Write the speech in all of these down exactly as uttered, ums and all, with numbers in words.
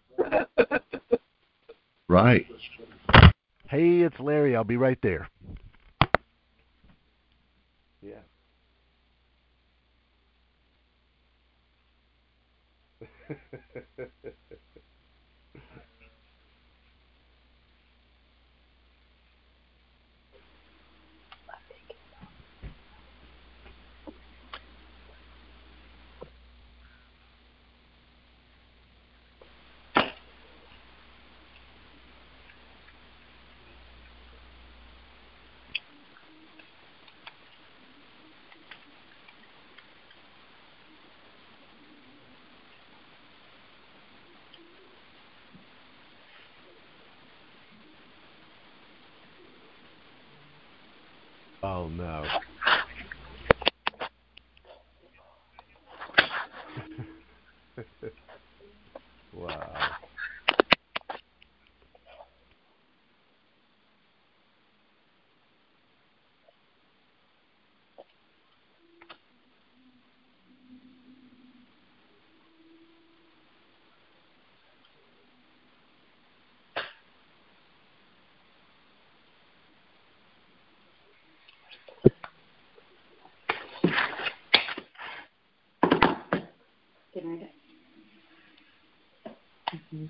Right. Hey, it's Larry. I'll be right there. Yeah. Oh no. Wow. Getting ready. Mm-hmm.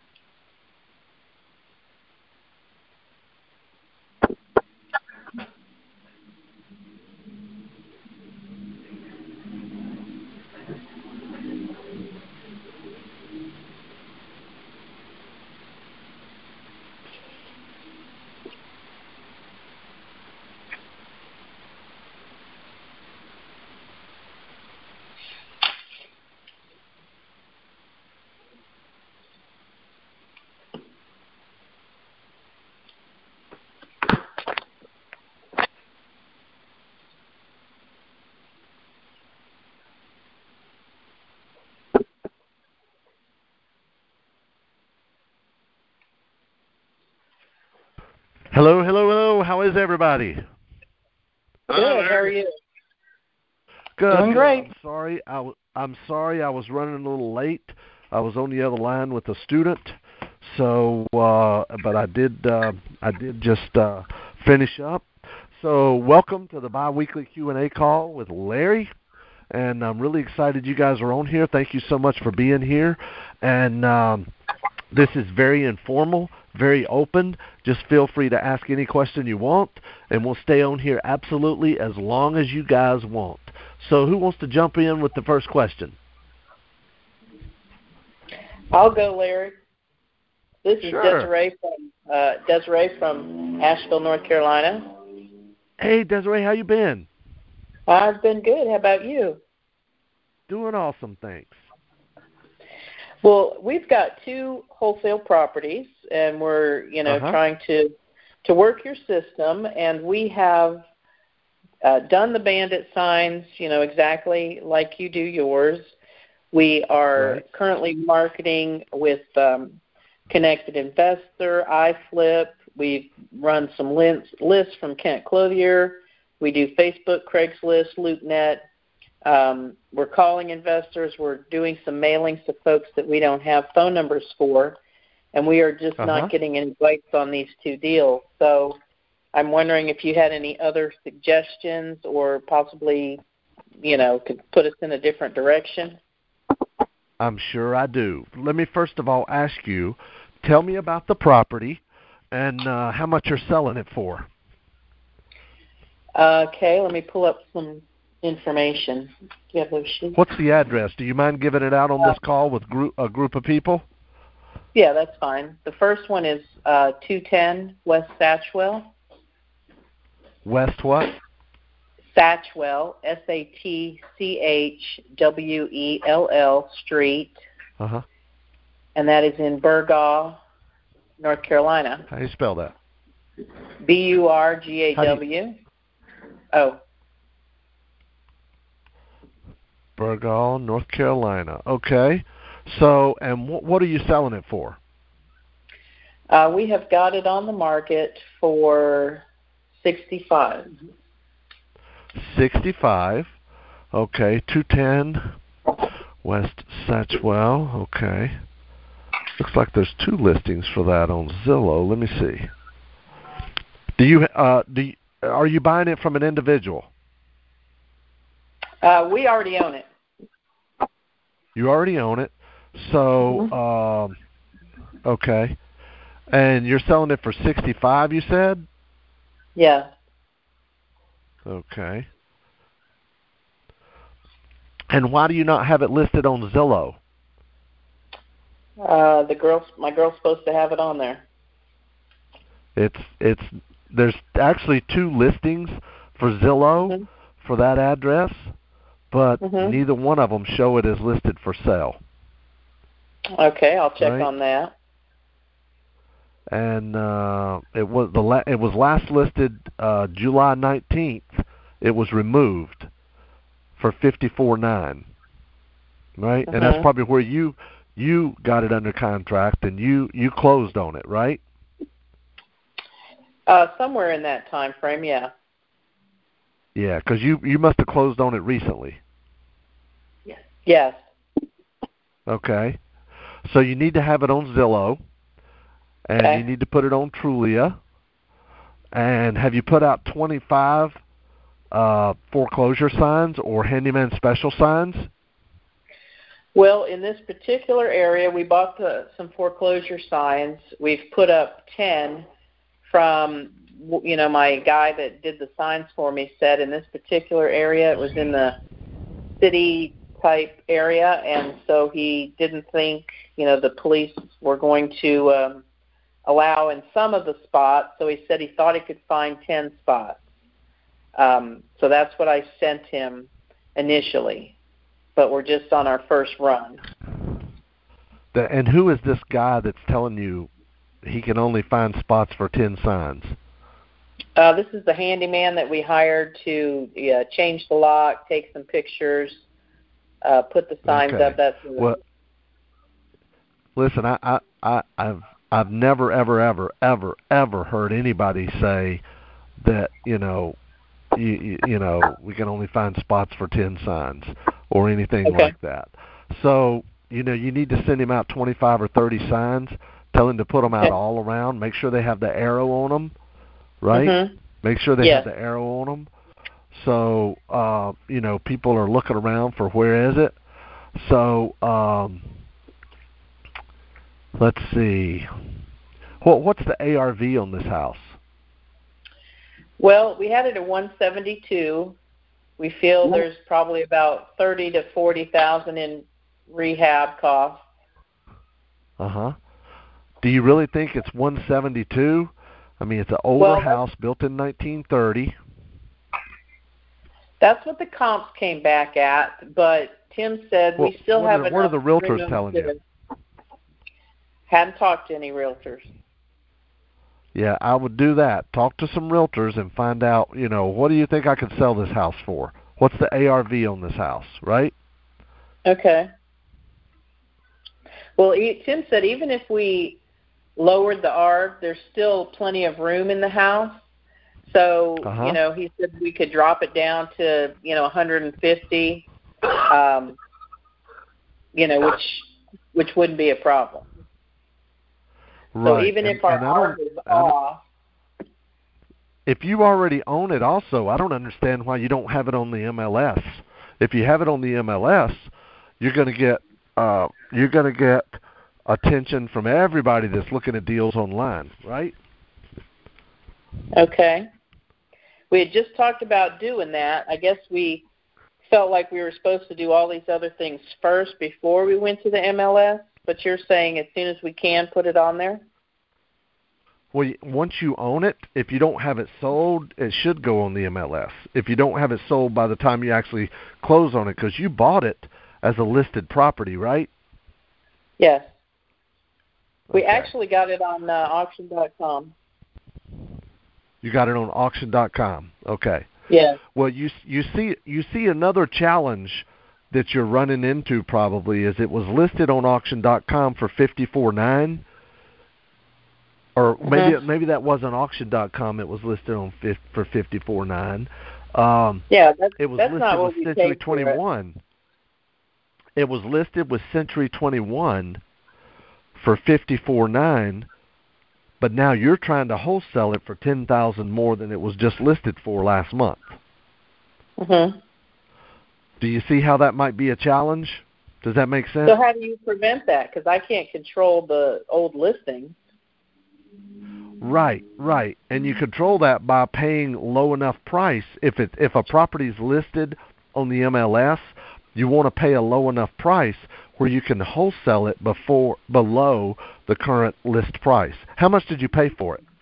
Hello, hello, hello. How is everybody? Good. How are you? Good. Doing good. great. I'm sorry. I w- I'm sorry. I was running a little late. I was on the other line with a student. So, uh, but I did. Uh, I did just uh, finish up. So, welcome to the biweekly Q and A call with Larry. And I'm really excited you guys are on here. Thank you so much for being here. And um, this is very informal, very open. Just feel free to ask any question you want, and we'll stay on here absolutely as long as you guys want. So who wants to jump in with the first question? I'll go, Larry. This is Sure. Desiree from uh, Desiree from Asheville, North Carolina. Hey, Desiree, how you been? I've been good. How about you? Doing awesome, thanks. Well, we've got two wholesale properties, and we're, you know, Uh-huh. trying to to work your system. And we have uh, done the bandit signs, you know, exactly like you do yours. We are Right. currently marketing with um, Connected Investor, iFlip. We've run some lists from Kent Clothier. We do Facebook, Craigslist, LoopNet. Um, we're calling investors. We're doing some mailings to folks that we don't have phone numbers for, and we are just Uh-huh. not getting any bites on these two deals. So I'm wondering if you had any other suggestions or possibly, you know, could put us in a different direction. I'm sure I do. Let me first of all ask you, tell me about the property and uh, how much you're selling it for. Okay, let me pull up some information. Do you have those sheets? What's the address? Do you mind giving it out on this call with group, a group of people? Yeah, that's fine. The first one is uh, two ten West Satchwell. West what? Satchwell, S A T C H W E L L Street, Uh-huh. and that is in Burgaw, North Carolina. How do you spell that? B U R G A W. Oh. Burgaw, North Carolina. Okay. So, and wh- what are you selling it for? Uh, we have got it on the market for sixty-five. Sixty-five. Okay. Two ten West Satchwell. Okay. Looks like there's two listings for that on Zillow. Let me see. Do you uh do you, are you buying it from an individual? Uh, we already own it. You already own it. So Mm-hmm. um okay. And you're selling it for sixty-five, you said? Yeah. Okay. And why do you not have it listed on Zillow? Uh, the girl, my girl's supposed to have it on there. It's it's there's actually two listings for Zillow Mm-hmm. for that address, but Mm-hmm. neither one of them show it as listed for sale. Okay, I'll check Right? on that. And uh, it was the la- it was last listed uh, July nineteenth. It was removed for fifty-four nine. Right? And that's Mm-hmm. probably where you you got it under contract and you you closed on it, right? Uh, somewhere in that time frame, yeah. Yeah, because you you must have closed on it recently. Yes. Okay. So you need to have it on Zillow, and Okay. you need to put it on Trulia. And have you put out twenty-five uh, foreclosure signs or handyman special signs? Well, in this particular area, we bought the, some foreclosure signs. We've put up ten from, you know, my guy that did the signs for me said in this particular area, it was in the city type area, and so he didn't think, you know, the police were going to um, allow in some of the spots, so he said he thought he could find ten spots. Um, so that's what I sent him initially, but we're just on our first run. The, and who is this guy that's telling you he can only find spots for ten signs? Uh, this is the handyman that we hired to uh, change the lock, take some pictures, uh, put the signs Okay. up. That's Well, listen, I, I, I, I've I've never ever ever ever ever heard anybody say that you know you, you, you know we can only find spots for ten signs or anything okay. like that. So you know you need to send him out twenty-five or thirty signs. Tell him to put them out Okay. all around. Make sure they have the arrow on them, right? Mm-hmm. Make sure they Yes. have the arrow on them. So uh, you know people are looking around for where is it. So um, let's see. What what's the A R V on this house? Well, we had it at one seventy-two. We feel there's probably about thirty to forty thousand in rehab costs. Uh huh. Do you really think it's one seventy-two? I mean, it's an older Well, house built in nineteen thirty. that's what the comps came back at, but Tim said Well, we still what have are, enough what are the realtors room telling to. you? Hadn't talked to any realtors. Yeah, I would do that. Talk to some realtors and find out, you know, what do you think I could sell this house for? What's the A R V on this house, right? Okay. Well, he, Tim said even if we lowered the A R V, there's still plenty of room in the house. So, Uh-huh. you know, he said we could drop it down to, you know, one hundred fifty, um, you know, which which wouldn't be a problem. Right. So even and, if our and I A R don't, V is I don't, off, if you already own it also, I don't understand why you don't have it on the M L S. If you have it on the M L S, you're going to get uh, you're going to get attention from everybody that's looking at deals online, right? okay. We had just talked about doing that. I guess we felt like we were supposed to do all these other things first before we went to the M L S, but you're saying as soon as we can put it on there? Well, once you own it, if you don't have it sold, it should go on the M L S. If you don't have it sold by the time you actually close on it, because you bought it as a listed property, right? Yes. We Okay. actually got it on uh, auction dot com. You got it on auction dot com. Okay. Yes. Well, you you see you see another challenge that you're running into probably is it was listed on auction dot com for fifty-four nine. Or maybe Mm-hmm. maybe that wasn't auction dot com. It was listed on for fifty-four nine. Um, Yeah, that's it was that's listed not with what we Century paid for it. twenty-one. It was listed with Century twenty-one for fifty-four nine, but now you're trying to wholesale it for ten thousand more than it was just listed for last month. Mm-hmm. Do you see how that might be a challenge? Does that make sense? So how do you prevent that? Because I can't control the old listing. Right, right. And you control that by paying low enough price. If it if a property is listed on the M L S, you want to pay a low enough price where you can wholesale it before below the current list price. How much did you pay for it?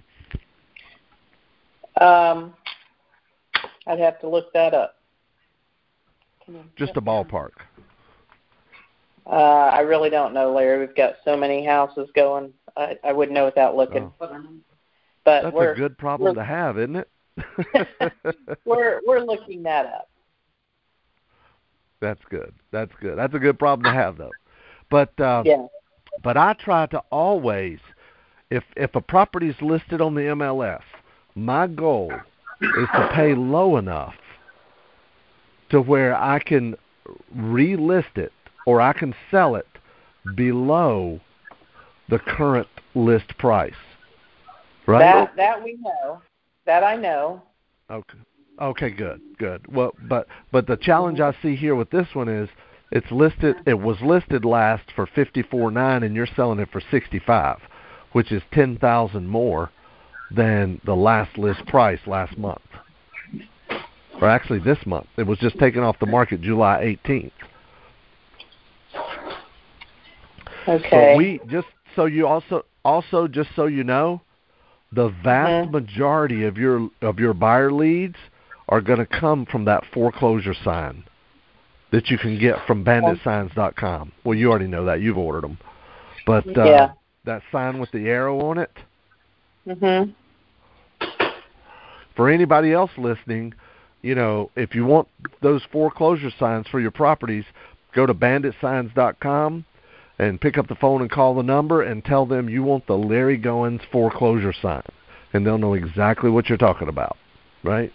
Um, I'd have to look that up. Just a ballpark. Uh, I really don't know, Larry. We've got so many houses going. I, I wouldn't know without looking. Oh. But That's we're, a good problem to have, isn't it? we're we're looking that up. That's good. That's good. That's a good problem to have, though. But uh, yeah. but I try to always, if if a property is listed on the M L S, my goal is to pay low enough to where I can relist it or I can sell it below the current list price. Right? That that we know. That I know. Okay. Okay, good, good. Well, but but the challenge I see here with this one is it's listed. It was listed last for fifty-four nine, and you're selling it for sixty-five, which is ten thousand more than the last list price last month, or actually this month. It was just taken off the market July eighteenth. Okay. But we just so you also also just so you know, the vast mm-hmm. majority of your of your buyer leads are going to come from that foreclosure sign that you can get from bandit signs dot com. Well, you already know that. You've ordered them. But uh, yeah. that sign with the arrow on it, mm-hmm. for anybody else listening, you know, if you want those foreclosure signs for your properties, go to bandit signs dot com and pick up the phone and call the number and tell them you want the Larry Goins foreclosure sign, and they'll know exactly what you're talking about, right?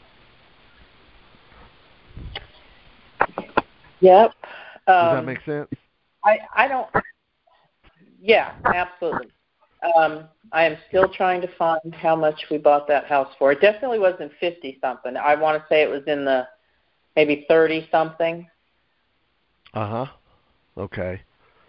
Yep. Um, Does that make sense? I, I don't. Yeah, absolutely. Um, I am still trying to find how much we bought that house for. It definitely wasn't fifty something. I want to say it was in the maybe thirty something. Uh huh. Okay.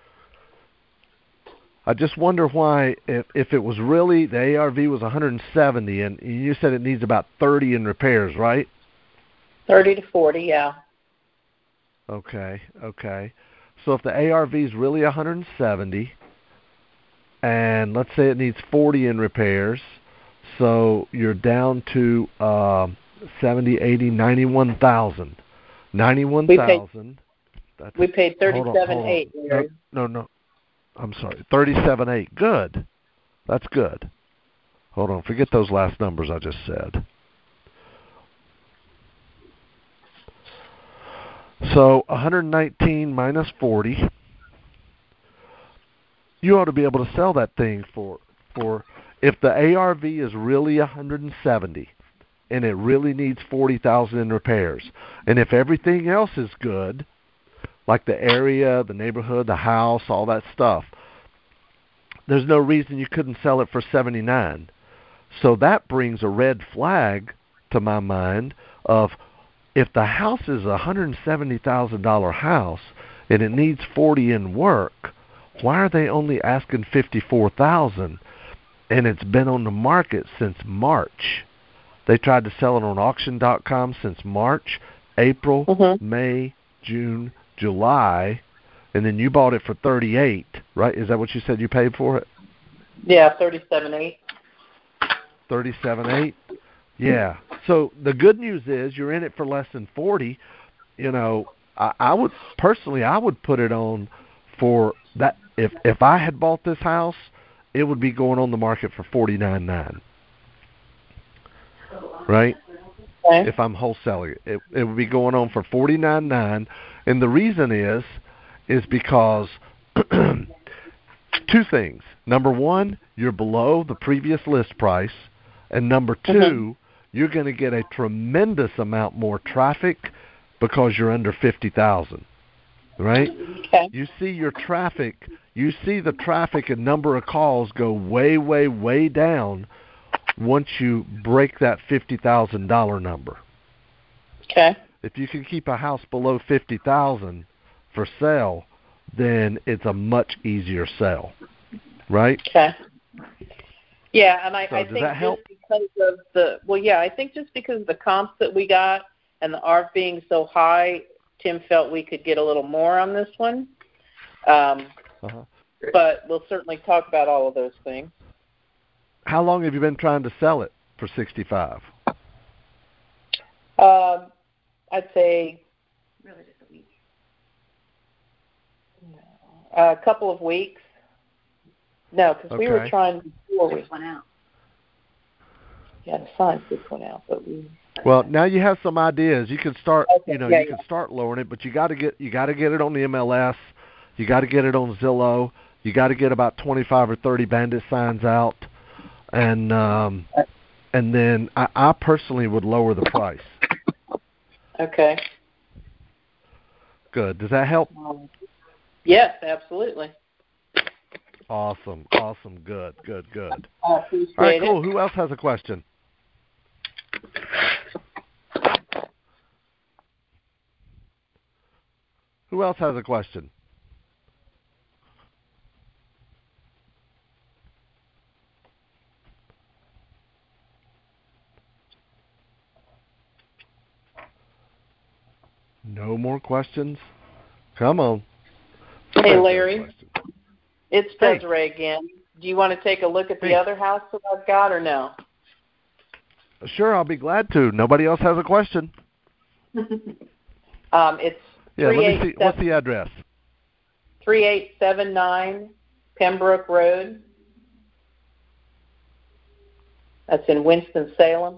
I just wonder why, if if it was really the A R V was one hundred seventy, and you said it needs about thirty in repairs, right? Thirty to forty, yeah. Okay, okay. So if the A R V is really one hundred seventy, and let's say it needs forty in repairs, so you're down to uh, seventy, eighty, ninety-one thousand. ninety-one thousand. We paid thirty-seven eight. No, no, no. I'm sorry, thirty-seven eight. Good. That's good. Hold on, forget those last numbers I just said. So one hundred nineteen minus forty. You ought to be able to sell that thing for for if the A R V is really one hundred seventy and it really needs forty thousand in repairs, and if everything else is good, like the area, the neighborhood, the house, all that stuff, there's no reason you couldn't sell it for seventy-nine. So that brings a red flag to my mind of, if the house is a one hundred seventy thousand dollars house and it needs forty in work, why are they only asking fifty-four thousand dollars? And it's been on the market since March. They tried to sell it on auction dot com since March, April, mm-hmm. May, June, July, and then you bought it for thirty-eight, right? Is that what you said you paid for it? Yeah, thirty-seven eight. thirty-seven eight? Yeah. So the good news is you're in it for less than forty. You know, I, I would personally, I would put it on for that. If if I had bought this house, it would be going on the market for forty-nine nine. Right? Okay. If I'm wholesaling it, it, it would be going on for forty-nine nine, and the reason is is because two things. Number one, you're below the previous list price, and number two, mm-hmm. you're going to get a tremendous amount more traffic because you're under fifty thousand. right? Okay. You see your traffic, you see the traffic and number of calls go way, way, way down once you break that fifty thousand dollars number. Okay. If you can keep a house below fifty thousand dollars for sale, then it's a much easier sale, right? Okay. Yeah, and I, So I does think that help? just because of the well, yeah, I think just because of the comps that we got and the A R F being so high, Tim felt we could get a little more on this one. Um, Uh-huh. but we'll certainly talk about all of those things. How long have you been trying to sell it for sixty-five? Um, I'd say Really just a week. a couple of weeks. No, because we were Okay. trying before we Six went out. yeah, the signs six went out, but we. Well, now you have some ideas. You can start, Okay, you know, yeah, you yeah. can start lowering it, but you got to get you got to get it on the M L S. You got to get it on Zillow. You got to get about twenty-five or thirty bandit signs out, and um, and then I, I personally would lower the price. Okay. Good. Does that help? Um, yes, absolutely. Awesome. Awesome. Good. Good. Good. I appreciate All right. Cool. it. Who else has a question? Who else has a question? No more questions? Come on. Hey, Somebody's got a Larry. question. It's Hey. Desiree again. Do you want to take a look at the Hey. other house that I've got, or no? Sure, I'll be glad to. Nobody else has a question. um, it's Yeah, let me see. What's the address? three eight seven nine Pembroke Road. That's in Winston-Salem.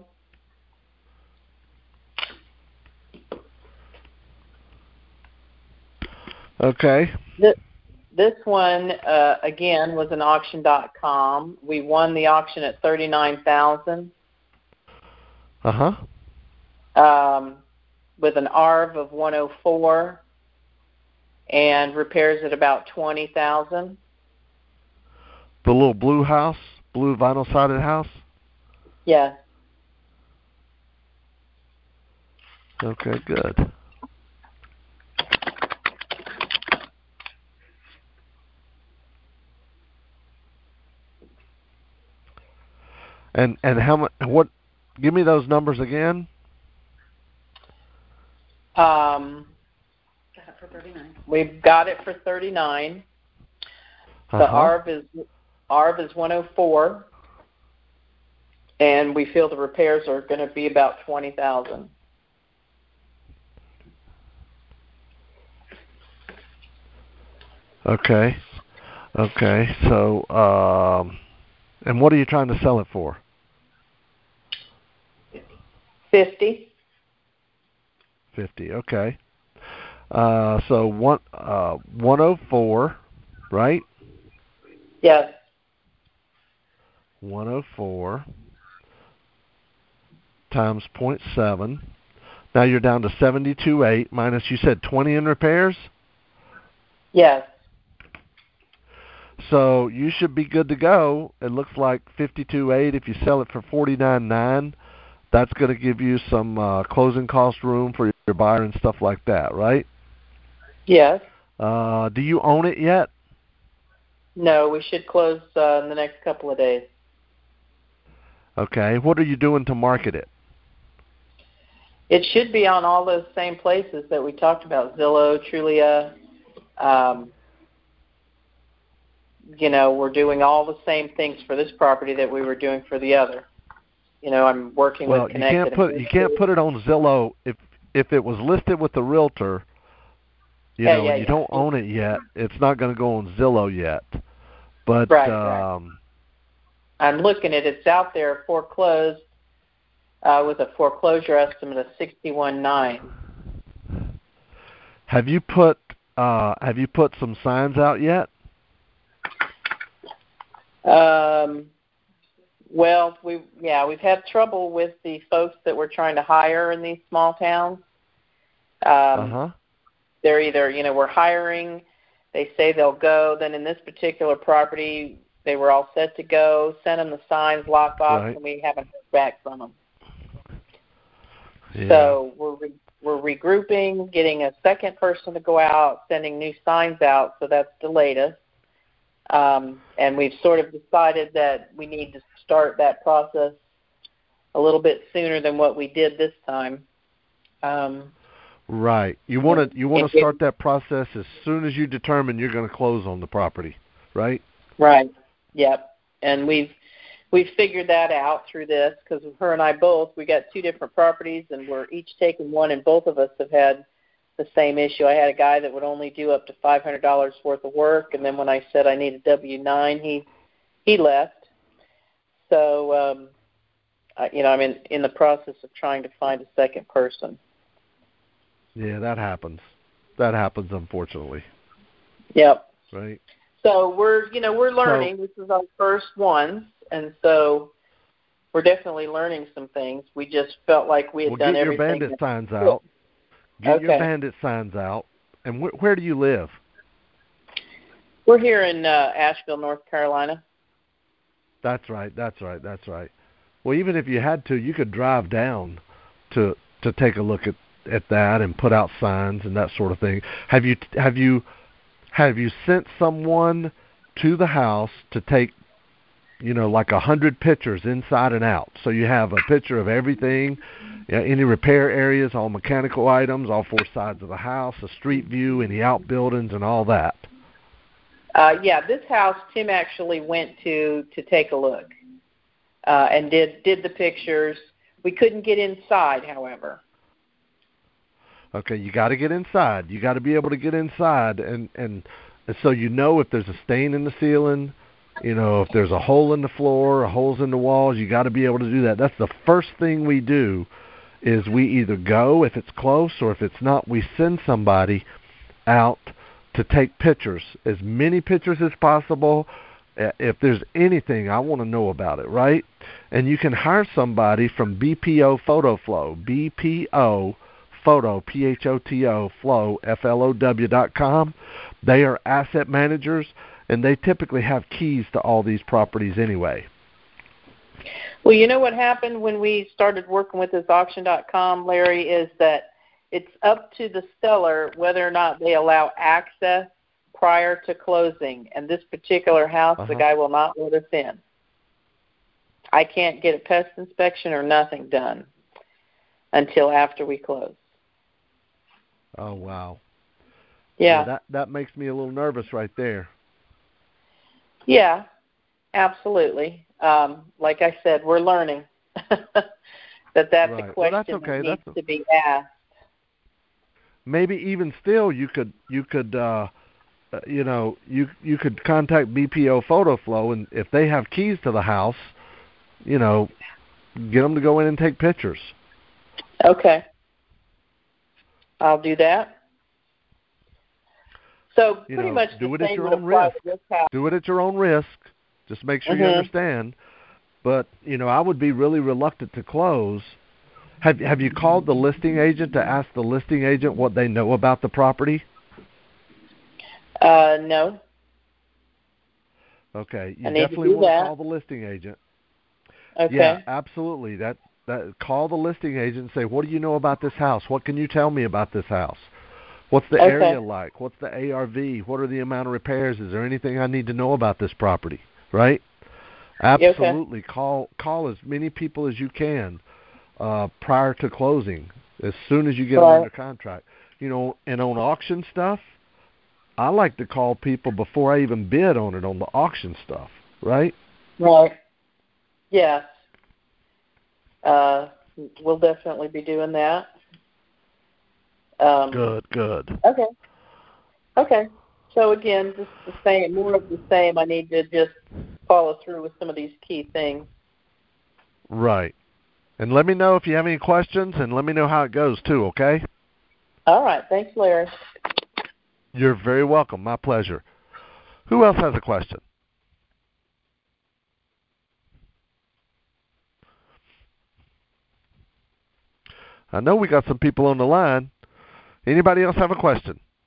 Okay. This, this one, uh, again, was an auction dot com. We won the auction at thirty-nine thousand Uh-huh. um, with an A R V of one oh four and repairs at about twenty thousand. The little blue house, blue vinyl-sided house? Yes. Okay, good. And and how much? What? Give me those numbers again. Um, Got it for thirty-nine. we've got it for thirty-nine. The Uh-huh. A R V is A R V is one oh four, and we feel the repairs are going to be about twenty thousand. Okay. Okay. So, um, and what are you trying to sell it for? Fifty. Fifty. Okay. Uh, so one uh one oh four, right? Yes. One oh four times point seven. Now you're down to seventy-two eight minus. You said twenty in repairs. Yes. So you should be good to go. It looks like fifty-two eight. If you sell it for forty-nine nine, that's going to give you some uh, closing cost room for your buyer and stuff like that, right? Yes. Uh, do you own it yet? No, we should close uh, in the next couple of days. Okay. What are you doing to market it? It should be on all those same places that we talked about, Zillow, Trulia. Um, you know, we're doing all the same things for this property that we were doing for the other. You know, I'm working Well, with you Connected. can't put you can't put it on Zillow if if it was listed with the realtor. You Yeah, know, yeah, and you yeah. don't own it yet. It's not going to go on Zillow yet. But Right, right. um, I'm looking at it. It's out there foreclosed uh, with a foreclosure estimate of sixty-one nine. have you put uh, have you put some signs out yet? Um, well, we yeah, we've had trouble with the folks that we're trying to hire in these small towns. Um, Uh huh. they're either, you know, we're hiring, they say they'll go. Then in this particular property, they were all set to go, sent them the signs, lockbox, Right. and we haven't heard back from them. Yeah. So we're re- we're regrouping, getting a second person to go out, sending new signs out, so that's delayed us. Um, and we've sort of decided that we need to start that process a little bit sooner than what we did this time. Um, Right. You want to you want If to start that process as soon as you determine you're going to close on the property, right? Right. Yep. And we've we've figured that out through this because her and I both, we got two different properties and we're each taking one, and both of us have had the same issue. I had a guy that would only do up to five hundred dollars worth of work, and then when I said I need a W nine, he he left. So, um, I, you know, I'm in, in the process of trying to find a second person. Yeah, that happens. That happens, unfortunately. Yep. Right. So we're, you know, we're learning. So, this is our first one, and so we're definitely learning some things. We just felt like we had well, done get your everything. bandit signs out. Get Okay. your bandit signs out. And wh- where do you live? We're here in uh, Asheville, North Carolina. That's right. That's right. That's right. Well, even if you had to, you could drive down to to take a look at, at that and put out signs and that sort of thing. Have you have you have you sent someone to the house to take, you know, like a hundred pictures inside and out? So you have a picture of everything, you know, any repair areas, all mechanical items, all four sides of the house, a street view, any outbuildings, and all that. Uh, yeah, this house Tim actually went to to take a look uh, and did did the pictures. We couldn't get inside, however. Okay, you got to get inside. You got to be able to get inside, and, and and so you know if there's a stain in the ceiling, you know, if there's a hole in the floor, or holes in the walls. You got to be able to do that. That's the first thing we do. Is we either go if it's close, or if it's not, we send somebody out to take pictures, as many pictures as possible. If there's anything, I want to know about it, right? And you can hire somebody from B P O Photo Flow, B P O Photo, P H O T O, Flow, F L O W dot com. They are asset managers, and they typically have keys to all these properties anyway. Well, you know what happened when we started working with this auction dot com, Larry, is that it's up to the seller whether or not they allow access prior to closing. And this particular house, uh-huh. the guy will not let us in. I can't get a pest inspection or nothing done until after we close. Oh, wow. Yeah. yeah that, that makes me a little nervous right there. Yeah, absolutely. Um, like I said, we're learning that that's right. a question well, that's okay. that needs that's to be asked. Maybe even still, you could you could uh, uh, you know you you could contact B P O Photo Flow, and if they have keys to the house, you know, get them to go in and take pictures. Okay, I'll do that. So you pretty know, much do the it at same your would own apply risk. to this house. Do it at your own risk. Just make sure mm-hmm. you understand. But you know, I would be really reluctant to close. Have Have you called the listing agent to ask the listing agent what they know about the property? Uh, no. Okay, you I need definitely to do want that. to call the listing agent. Okay. Yeah, absolutely. That that call the listing agent and say, "What do you know about this house? What can you tell me about this house? What's the okay. area like? What's the A R V? What are the amount of repairs? Is there anything I need to know about this property?" Right? Absolutely. Okay. Call call as many people as you can uh, prior to closing, as soon as you get right. them under contract. You know, and on auction stuff, I like to call people before I even bid on it on the auction stuff. Right? Right. Yes. Uh, we'll definitely be doing that. Um, good, good. Okay. Okay. So again, just the same, more of the same. I need to just follow through with some of these key things. Right. And let me know if you have any questions, and let me know how it goes too, okay? All right. Thanks, Larry. You're very welcome. My pleasure. Who else has a question? I know we got some people on the line. Anybody else have a question?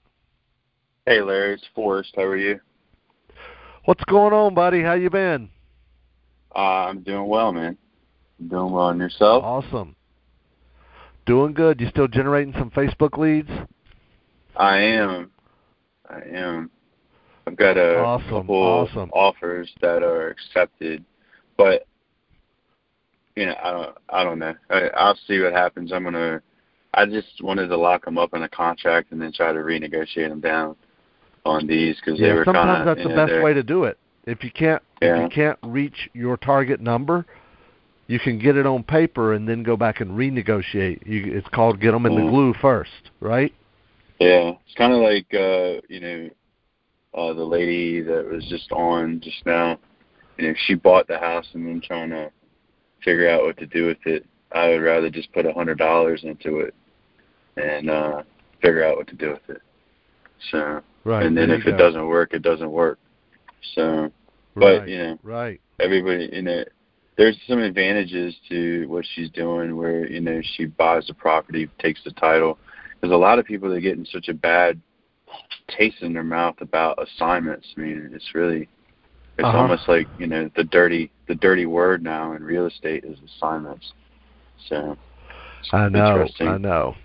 Hey, Larry, it's Forrest. How are you? What's going on, buddy? How you been? Uh, I'm doing well, man. I'm doing well. And yourself? Awesome. Doing good. You still generating some Facebook leads? I am. I am. I've got a Awesome. couple Awesome. offers that are accepted, but you know, I don't. I don't know. I, I'll see what happens. I'm gonna. I just wanted to lock them up in a contract and then try to renegotiate them down on these because Yeah, they were sometimes kind of. that's the best way to do it. If you can't, Yeah. if you can't reach your target number, you can get it on paper and then go back and renegotiate. You, it's called get them in Yeah. the glue first, right? Yeah, it's kind of like uh, you know, uh, the lady that was just on just now. You know, she bought the house and then trying to figure out what to do with it. I would rather just put a hundred dollars into it and uh, figure out what to do with it. So, Right. and then there if you it go. doesn't work, it doesn't work. So, Right. but you know, Right. everybody, you know, there's some advantages to what she's doing where, you know, she buys the property, takes the title. There's a lot of people that get in such a bad taste in their mouth about assignments. I mean, it's really, it's Uh-huh. almost like, you know, the dirty, the dirty word now in real estate is assignments. So, it's I know. interesting. I know.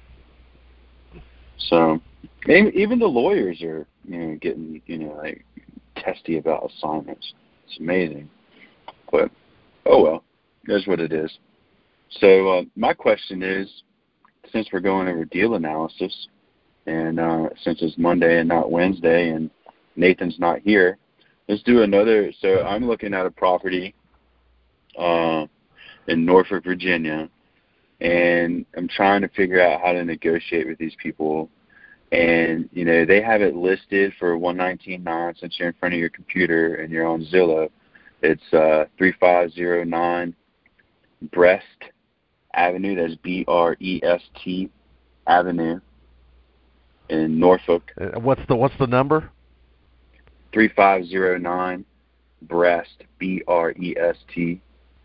So, even even the lawyers are, you know, getting, you know, like testy about assignments. It's amazing. But, oh well, that's what it is. So, uh, my question is, since we're going over deal analysis, and uh, since it's Monday and not Wednesday, and Nathan's not here, let's do another. So, I'm looking at a property uh, in Norfolk, Virginia, and I'm trying to figure out how to negotiate with these people. And, you know, they have it listed for one nineteen nine since you're in front of your computer and you're on Zillow. It's uh, three five zero nine Brest Avenue. That's B R E S T Avenue in Norfolk. Uh, What's the What's the number? three five zero nine Brest, B R E S T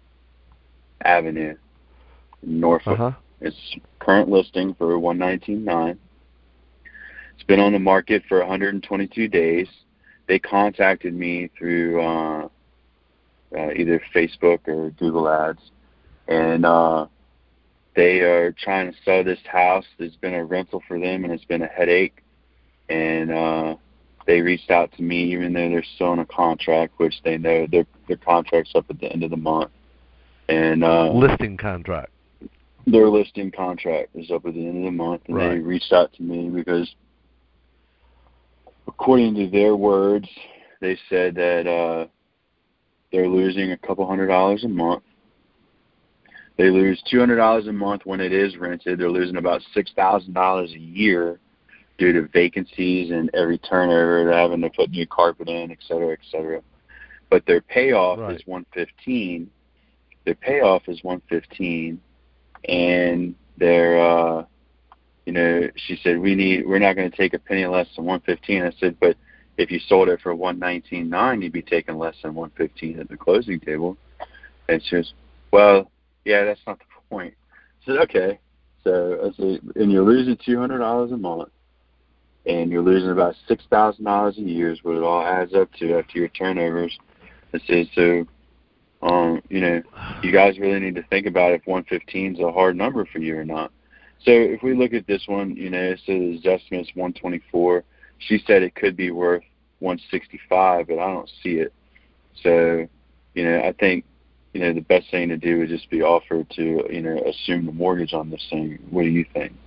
Avenue in Norfolk. Uh huh. It's current listing for one nineteen nine. It's been on the market for one hundred twenty-two days. They contacted me through uh, uh, either Facebook or Google Ads, and uh, they are trying to sell this house. There's been a rental for them, and it's been a headache. And uh, they reached out to me, even though they're still in a contract, which they know their their contract's up at the end of the month. And uh, Listing contract. their listing contract is up at the end of the month, and Right. they reached out to me because, according to their words, they said that uh, they're losing a couple hundred dollars a month. They lose two hundred dollars a month when it is rented. They're losing about six thousand dollars a year due to vacancies and every turnover. They're having to put new carpet in, et cetera, et cetera. But their payoff Right. is one fifteen. Their payoff is one fifteen, and they're, uh, you know, she said we need. We're not going to take a penny less than one fifteen. I said, but if you sold it for one nineteen nine, you'd be taking less than one fifteen at the closing table. And she says, well, yeah, that's not the point. I said, okay. So I said, and you're losing two hundred dollars a month, and you're losing about six thousand dollars a year is what it all adds up to after your turnovers. I said, so, um, you know, you guys really need to think about if one fifteen is a hard number for you or not. So if we look at this one, you know, it says the estimate's one twenty-four. She said it could be worth one sixty-five, but I don't see it. So, you know, I think, you know, the best thing to do would just be offer to, you know, assume the mortgage on this thing. What do you think?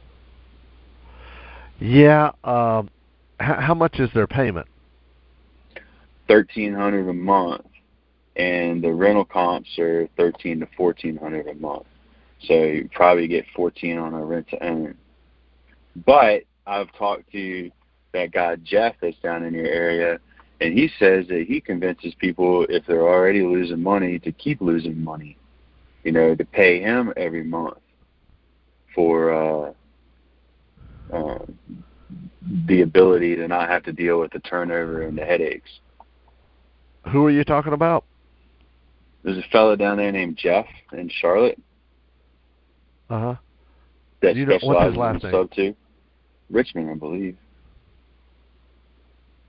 Yeah. Um. H- how much is their payment? thirteen hundred a month, and the rental comps are thirteen to fourteen hundred a month. So you probably get fourteen on a rent to own. But I've talked to that guy Jeff that's down in your area, and he says that he convinces people if they're already losing money to keep losing money. You know, to pay him every month for uh, uh, the ability to not have to deal with the turnover and the headaches. Who are you talking about? There's a fellow down there named Jeff in Charlotte Uh huh. that You know- what's his specializes last in name? sub two. Richmond, I believe.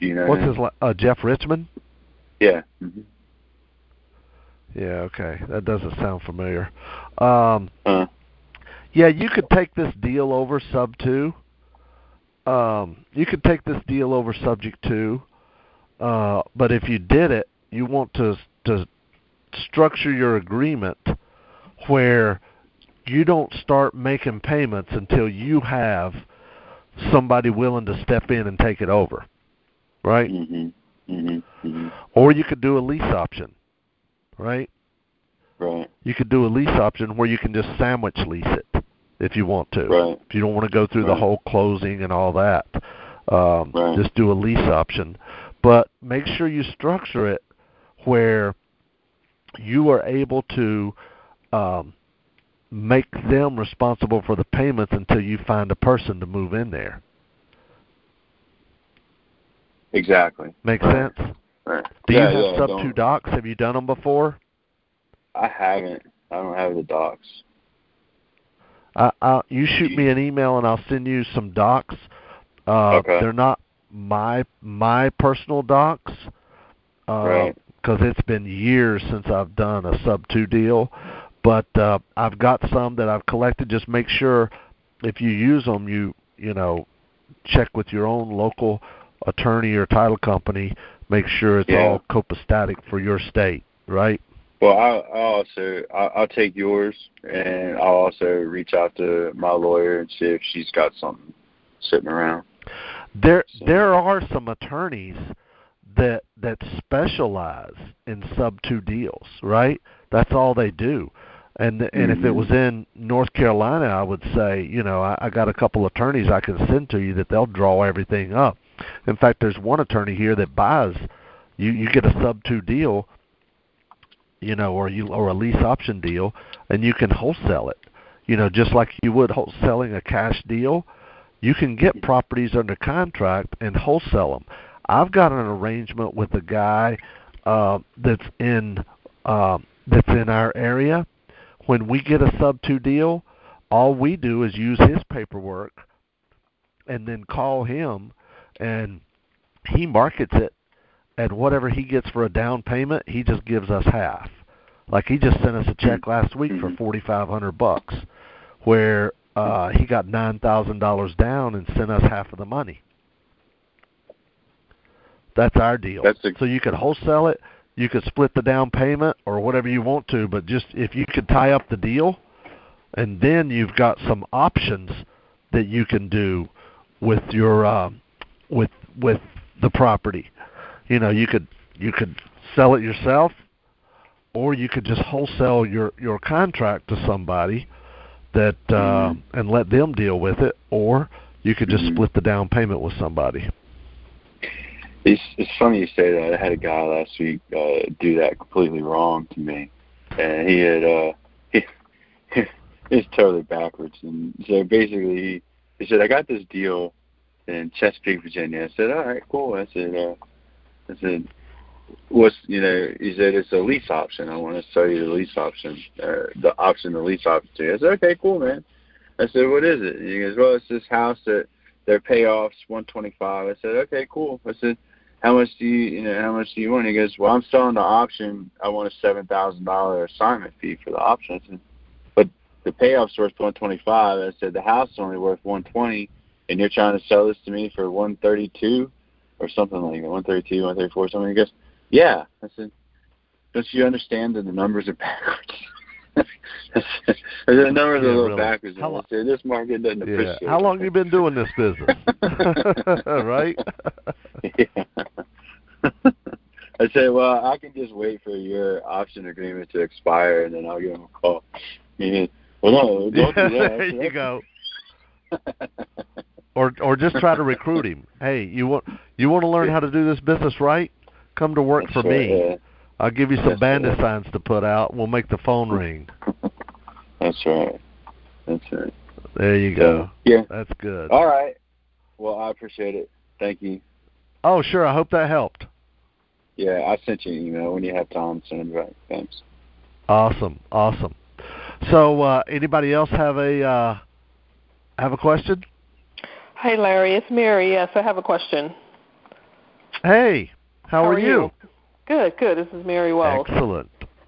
Do you know? What's him? his? la- Uh, Jeff Richmond. Yeah. Mm-hmm. Yeah. Okay, that doesn't sound familiar. Um, Uh, yeah, you could take this deal over sub two. Um, you could take this deal over subject to, uh, but if you did it, you want to to structure your agreement where you don't start making payments until you have somebody willing to step in and take it over, right? mm-hmm. Mm-hmm. Mm-hmm. Or you could do a lease option, right? Right. You could do a lease option where you can just sandwich lease it if you want to. Right. If you don't want to go through Right. the whole closing and all that, um, Right. just do a lease option. But make sure you structure it where you are able to um, make them responsible for the payments until you find a person to move in there. Exactly. Make Right. sense? Right. Do yeah, you have yeah, sub don't- two docs? Have you done them before? I haven't. I don't have the docs. I, I, you shoot me an email and I'll send you some docs. Uh, Okay. They're not my my personal docs, uh, Right. because it's been years since I've done a sub two deal. But uh, I've got some that I've collected. Just make sure if you use them, you you know check with your own local attorney or title company. Make sure it's Yeah. all copacetic for your state, right? Well, I'll, I'll also I'll, I'll take yours, and I'll also reach out to my lawyer and see if she's got something sitting around. There So- there are some attorneys that that specialize in sub two deals, right? That's all they do. And and if it Mhm. was in North Carolina, I would say, you know, I, I got a couple attorneys I can send to you that they'll draw everything up. In fact, there's one attorney here that buys you you get a sub two deal, you know, or you or a lease option deal, and you can wholesale it. You know, just like you would wholesaling a cash deal, you can get properties under contract and wholesale them. I've got an arrangement with a guy uh, that's in uh, that's in our area. When we get a sub two deal, all we do is use his paperwork and then call him, and he markets it, and whatever he gets for a down payment, he just gives us half. Like he just sent us a check last week for forty-five hundred bucks, where uh, he got nine thousand dollars down and sent us half of the money. That's our deal. That's a- so you could wholesale it, you could split the down payment or whatever you want to, but just if you could tie up the deal, and then you've got some options that you can do with your uh, with with the property. You know, you could you could sell it yourself, or you could just wholesale your your contract to somebody that uh, Mhm. and let them deal with it, or you could just Mhm. split the down payment with somebody. It's it's funny you say that. I had a guy last week uh, do that completely wrong to me, and he had uh, he, it's totally backwards. And so basically, he, he said, "I got this deal in Chesapeake, Virginia." I said, "All right, cool." I said, uh, "I said, what's you know?" He said, "It's a lease option. I want to sell you the lease option, uh, the option, the lease option to you." I said, "Okay, cool, man." I said, "What is it?" He goes, "Well, it's this house that their payoffs one twenty-five." I said, "Okay, cool." I said, "How much do you, you know, how much do you want?" He goes, "Well, I'm selling the option. I want a seven thousand dollar assignment fee for the option." I said, "But the payoff's worth one twenty-five." I said, "The house is only worth one twenty, and you're trying to sell this to me for one thirty-two or something like that, one thirty-two, one thirty-four, something." He goes, "Yeah." I said, "Don't you understand that the numbers are backwards?" I said, the numbers Yeah, are a little really. backwards. How I lo- said, "This market doesn't Yeah. appreciate." How long it. have you been doing this business? Right? Yeah. I said, "Well, I can just wait for your option agreement to expire, and then I'll give him a call." He goes, "Well, no, don't Yeah, do that." I there said, you "Okay." go. Or or just try to recruit him. Hey, you want you want to learn how to do this business right? Come to work That's for right, me. yeah. I'll give you some That's bandit right. signs to put out. We'll make the phone ring. That's right. That's right. There you So, go. yeah. That's good. All right. Well, I appreciate it. Thank you. Oh, sure. I hope that helped. Yeah, I sent you an email when you have time. Send it back. Thanks. Awesome. Awesome. So, uh, anybody else have a uh, have a question? Hey, Larry, it's Mary. Yes, I have a question. Hey, how, How are are you? you? Good, good. This is Mary Wells. Excellent.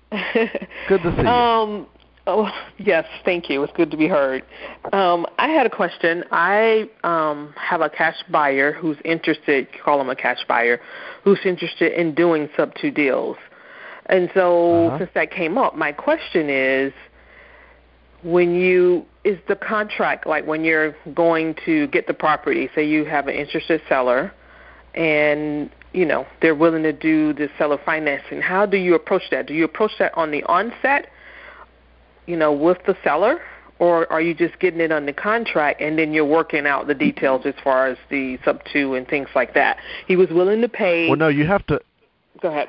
Good to see you. Um, oh, yes, thank you. It's good to be heard. Um, I had a question. I um, have a cash buyer who's interested, call him a cash buyer, who's interested in doing sub two deals. And so Uh-huh. since that came up, my question is, when you, is the contract, like when you're going to get the property, say you have an interested seller and, you know, they're willing to do the seller financing, how do you approach that? Do you approach that on the onset, you know, with the seller, or are you just getting it on the contract and then you're working out the details as far as the sub two and things like that? He was willing to pay. Well, no, you have to. Go ahead.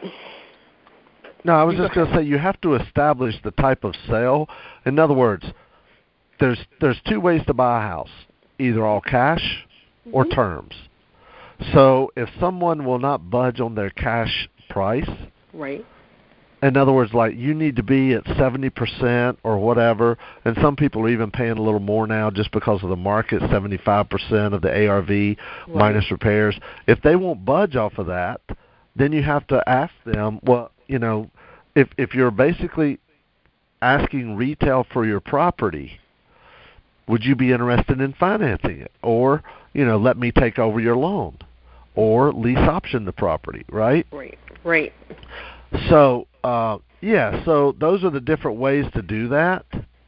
No, I was You just go going to say you have to establish the type of sale. In other words, there's there's two ways to buy a house, either all cash or Mhm. terms. So if someone will not budge on their cash price, Right. in other words, like you need to be at seventy percent or whatever, and some people are even paying a little more now just because of the market, seventy-five percent of the A R V Right. minus repairs. If they won't budge off of that, then you have to ask them, well, you know, if if you're basically asking retail for your property, would you be interested in financing it? Or, you know, let me take over your loan. Or lease option the property, right? Right. Right. So, uh, yeah, so those are the different ways to do that.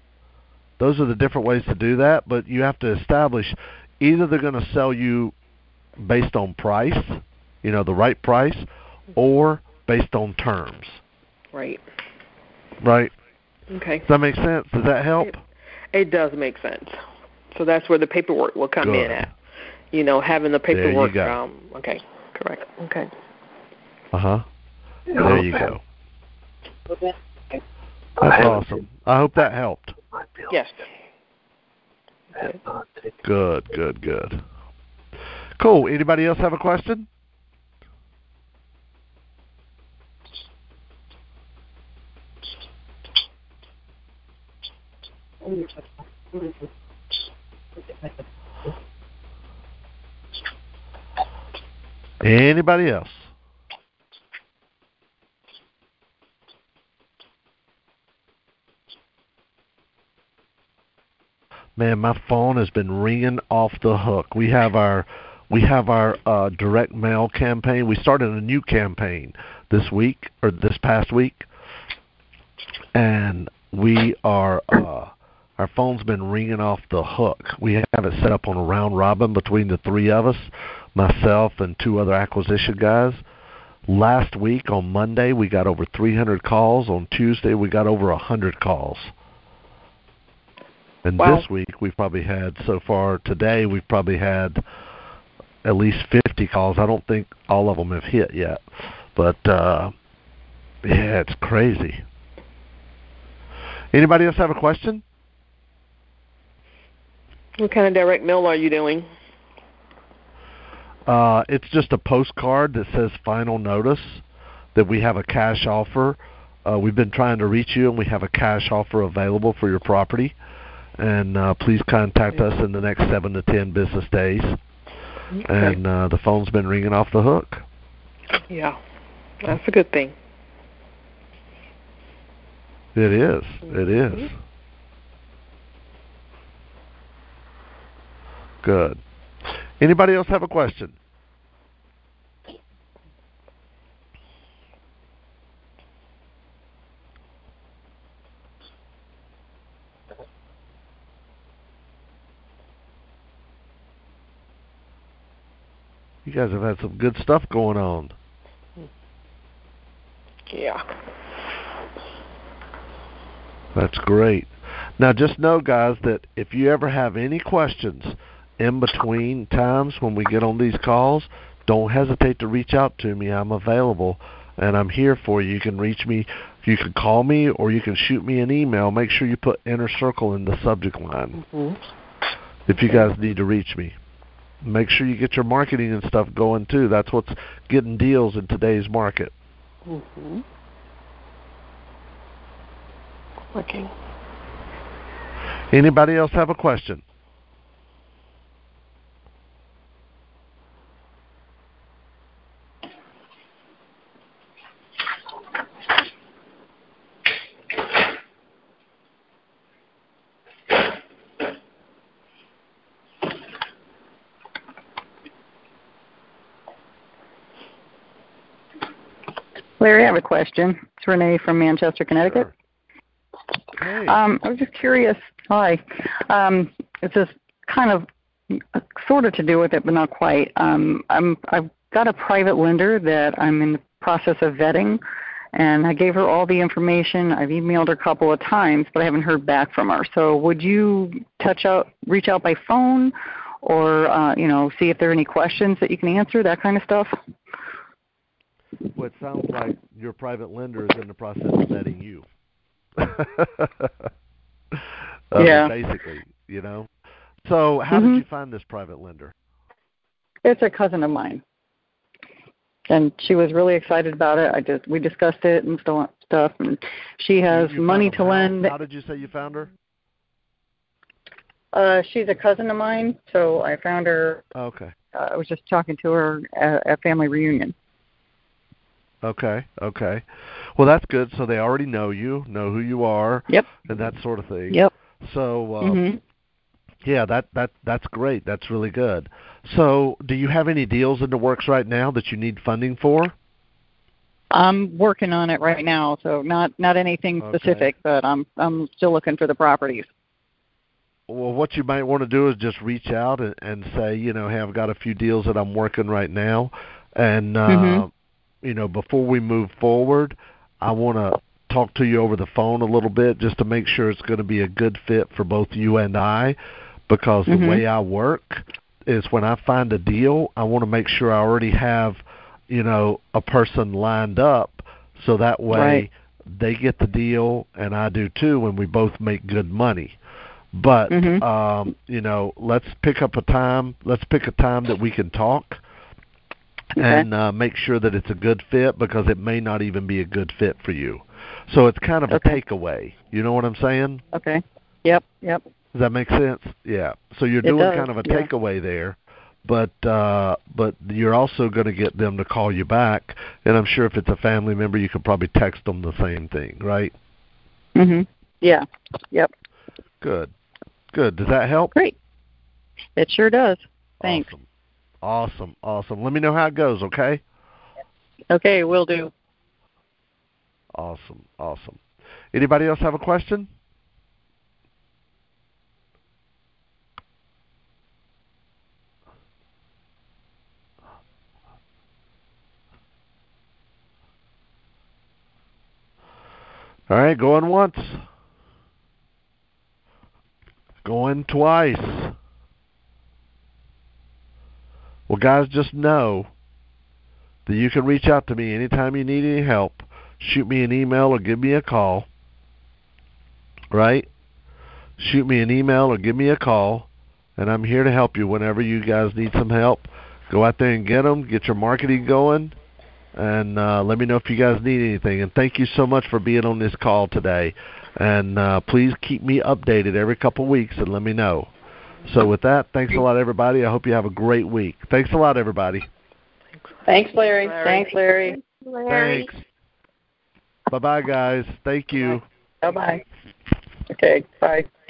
Those are the different ways to do that, but you have to establish either they're going to sell you based on price, you know, the right price, or based on terms. Right. Right? Okay. Does that make sense? Does that help? It, it does make sense. So that's where the paperwork will come Good. in at. You know, having the There you paperwork. go. Um, okay. Correct. Okay. Uh-huh. There you go. That's awesome. I hope that helped. Yes. Good, good, good. Cool. Anybody else have a question? Anybody else? Man, my phone has been ringing off the hook. We have our we have our uh, direct mail campaign. We started a new campaign this week or this past week, and we are uh, our phone's been ringing off the hook. We have it set up on a round robin between the three of us, myself and two other acquisition guys. Last week on Monday we got over three hundred calls. On Tuesday we got over one hundred calls. And Wow. this week we've probably had, so far today, we've probably had at least fifty calls. I don't think all of them have hit yet. But, uh, yeah, it's crazy. Anybody else have a question? What kind of direct mail are you doing? Uh, it's just a postcard that says final notice that we have a cash offer. Uh, we've been trying to reach you, and we have a cash offer available for your property. And uh, please contact us in the next seven to ten business days. Okay. And uh, the phone's been ringing off the hook. Yeah, that's a good thing. It is. It is. Mm-hmm. Good. Anybody else have a question? You guys have had some good stuff going on. Yeah. That's great. Now, just know, guys, that if you ever have any questions in between times when we get on these calls, don't hesitate to reach out to me. I'm available, and I'm here for you. You can reach me. You can call me, or you can shoot me an email. Make sure you put Inner Circle in the subject line Mm-hmm. if you guys need to reach me. Make sure you get your marketing and stuff going, too. That's what's getting deals in today's market. Mm-hmm. Working. Anybody else have a question? Larry, I have a question. It's Renee from Manchester, Connecticut. Sure. Hey. Um, I was just curious. Hi. Um, it's just kind of uh, sort of to do with it, but not quite. Um, I'm, I've got a private lender that I'm in the process of vetting, and I gave her all the information. I've emailed her a couple of times, but I haven't heard back from her. So would you touch out, reach out by phone, or uh, you know, see if there are any questions that you can answer, that kind of stuff? Well, it sounds like your private lender is in the process of vetting you. uh, Yeah. Basically, you know. So how Mm-hmm. did you find this private lender? It's a cousin of mine, and she was really excited about it. I just we discussed it and st- stuff, and she has You- you money found to them how? lend. How did you say you found her? Uh, she's a cousin of mine, so I found her. Okay. Uh, I was just talking to her at a family reunion. Okay, okay. Well, that's good. So they already know you, know who you are, Yep. and that sort of thing. Yep. So, uh, Mm-hmm. yeah, that that that's great. That's really good. So, do you have any deals in the works right now that you need funding for? I'm working on it right now, so not not anything Okay. specific, but I'm I'm still looking for the properties. Well, what you might want to do is just reach out and, and say, you know, hey, I've got a few deals that I'm working right now, and uh, Mhm. you know, before we move forward, I want to talk to you over the phone a little bit just to make sure it's going to be a good fit for both you and I, because Mhm. the way I work is when I find a deal, I want to make sure I already have, you know, a person lined up, so that way Right. they get the deal and I do too, and we both make good money. But Mhm. um, you know, let's pick up a time. Let's pick a time that we can talk, Okay. and uh, make sure that it's a good fit, because it may not even be a good fit for you. So it's kind of Okay. a takeaway. You know what I'm saying? Okay. Yep. Yep. Does that make sense? Yeah. So you're It doing does, kind of a yeah. takeaway there, but uh, but you're also going to get them to call you back, and I'm sure if it's a family member, you could probably text them the same thing, right? Mhm. Yeah. Yep. Good. Good. Does that help? Great. It sure does. Thanks. Awesome. Awesome. Awesome. Let me know how it goes, okay? Okay, will do. Awesome. Awesome. Anybody else have a question? All right, going once. Going twice. Well, guys, just know that you can reach out to me anytime you need any help. Shoot me an email or give me a call. Right? Shoot me an email or give me a call, and I'm here to help you whenever you guys need some help. Go out there and get them. Get your marketing going, and uh, let me know if you guys need anything. And thank you so much for being on this call today. And uh, please keep me updated every couple of weeks and let me know. So with that, thanks a lot, everybody. I hope you have a great week. Thanks a lot, everybody. Thanks, Larry. Larry. Thanks, Larry. Larry. Thanks. Bye-bye, guys. Thank you. Bye bye. Okay. Bye.